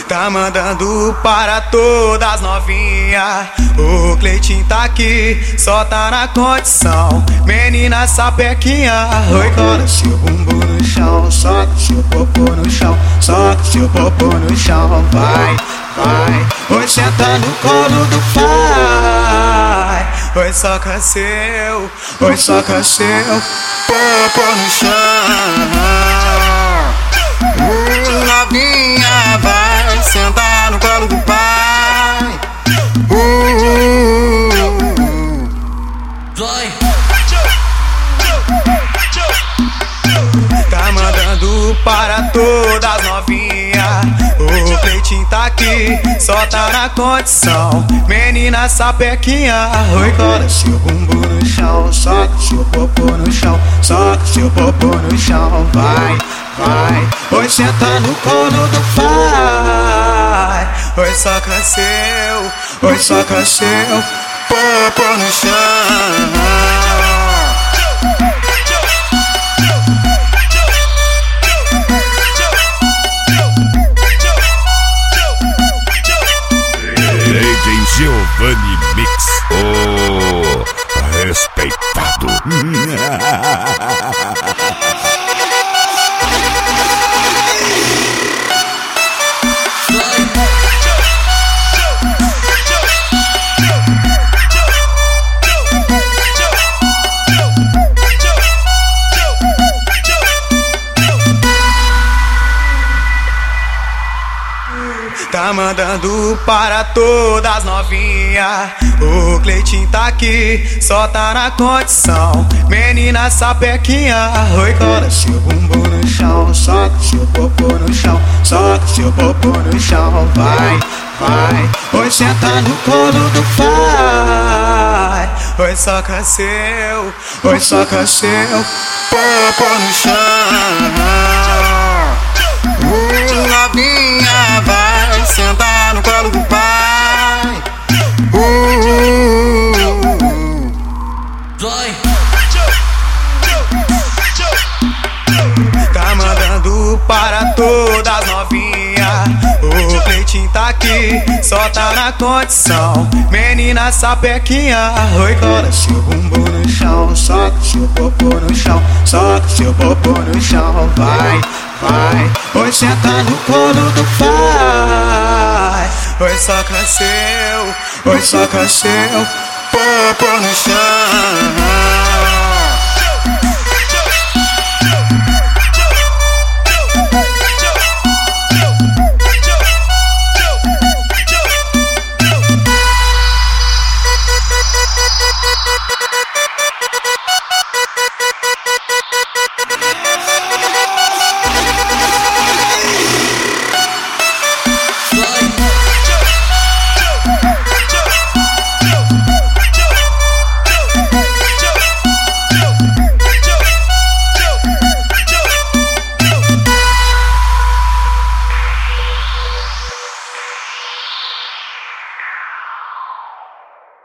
Tá mandando para todas novinhas. O Cleitinho tá aqui, só tá na condição. Menina sapequinha, oi, cola seu bumbum no chão. Soca seu popô no chão, soca seu popô no chão. Vai, vai, oi, senta no colo do pai. Oi, soca seu popô no chão. Novinha, vai sentar no colo do pai. Tá mandando para todas novinhas. O Cleitinho tá aqui, só tá na condição. Menina sapequinha, oi, cola seu bumbum no chão. Soca seu popô no chão, soca seu popô no chão. Vai, vai, oi, senta no colo do pai. Oi, soca seu popô no chão. Giovanni Mix, o respeitado. Tá mandando para todas novinhas. O Cleitinho tá aqui, só tá na condição. Menina sapequinha, oi, cola seu bumbum no chão. Soca seu popô no chão, soca seu popô no chão. Vai, vai, oi, senta no colo do pai. Oi, soca seu popô no chão. Novinha, vai sentar no colo do pai. Tá mandando para todas novinhas. O Cleitinho tá aqui, só tá na condição. Menina sapequinha, oi, cola seu bumbum no chão. Soca seu popô no chão, soca seu popô no chão. Vai, vai, oi, senta no colo do pai. Oi, soca seu popô no chão.